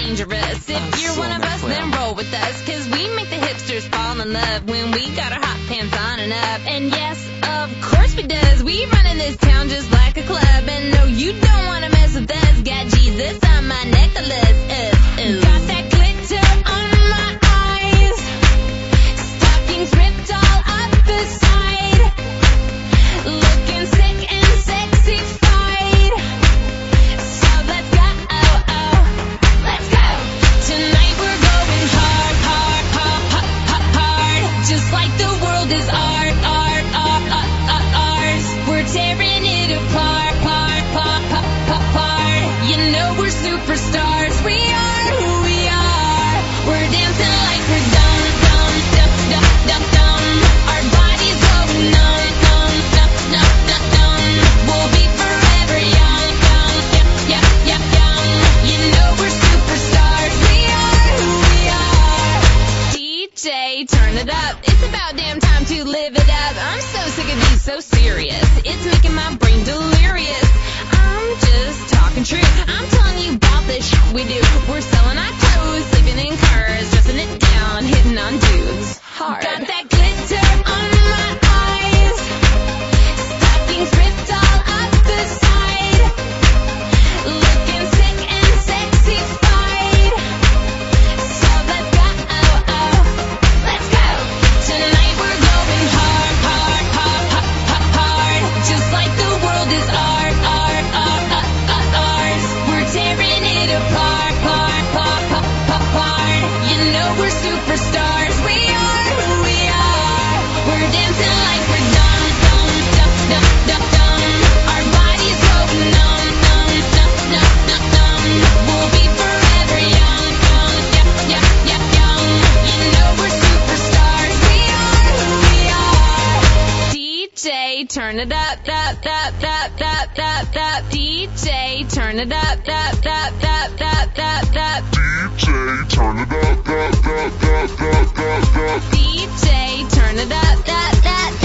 dangerous. If you're one of us, then roll with us, 'cause we make the hipsters fall in love when we got our hot pants on and up. And yes, of course we does. We run in this town just like a club. And no, you don't want to mess with us. Got Jesus on my necklace. Got that glitter on my eyes. Stockings ripped all up the side. Looking sick and sexified. So let's go, let's go. Tonight we're going hard, hard, hard, hard, hard. Just like the world is ours. We're tearing it apart, apart. You know we're superstars. We are who we are. We're dancing like we're dumb, dumb, dumb, dumb, dumb, dumb. Our bodies going numb, numb, numb, numb, numb, numb. We'll be forever young, young, young, young, young. You know we're superstars. We are who we are. DJ, turn it up. It's about damn time to live it up. I'm so sick of these so serious. It's making my brain delirious. I'm just talking true. I'm telling you about the shit we do. We're selling our clothes, sleeping in cars, dressing it down, hitting on dudes hard. Got that glitter on my eyes. Stockings ripped all up the side. Looking sick and sexified. So let's go, let's go. Tonight we're going hard, hard, hard, hard, hard. Just like the world is ours. We're tearing it apart, apart. You know we're superstars. We are who we are. We're dancing like we're dumb, dumb, dumb, dumb, dumb, dumb. Our bodies going numb, numb, numb, numb, numb, numb. We'll be forever young, young, young, young, young, young. You know we're superstars. We are who we are. DJ, turn it up, up, up, up, up, up, up. DJ, turn it up, up, up, up, up, up, up. DJ, turn it up, up, up, up, up, up, up. DJ, turn it up, up, up,